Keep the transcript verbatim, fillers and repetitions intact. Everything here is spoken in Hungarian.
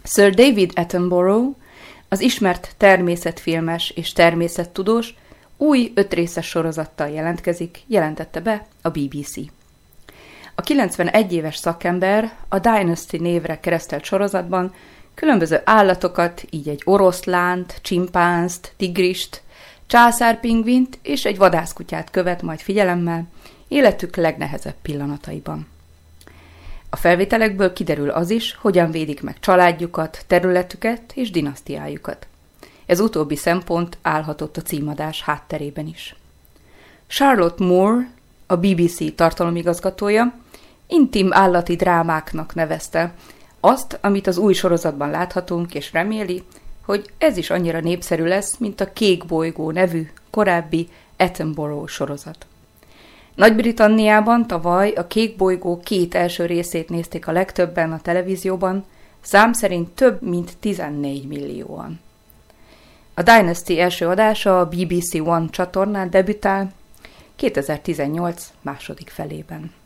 Sir David Attenborough, az ismert természetfilmes és természettudós, új ötrészes sorozattal jelentkezik, jelentette be a bé bé cé. A kilencvenegy éves szakember a Dynasty névre keresztelt sorozatban különböző állatokat, így egy oroszlánt, csimpánzt, tigrist, császárpingvint és egy vadászkutyát követ majd figyelemmel életük legnehezebb pillanataiban. A felvételekből kiderül az is, hogyan védik meg családjukat, területüket és dinasztiájukat. Ez utóbbi szempont állhatott a címadás hátterében is. Charlotte Moore, a bé bé cé tartalomigazgatója, intim állati drámáknak nevezte azt, amit az új sorozatban láthatunk, és reméli, hogy ez is annyira népszerű lesz, mint a Kék bolygó nevű korábbi Attenborough sorozat. Nagy-Britanniában tavaly a Kék bolygó két első részét nézték a legtöbben a televízióban, szám szerint több mint tizennégy millióan. A Dynasty első adása a bé bé cé One csatornán debütál kétezer-tizennyolc második felében.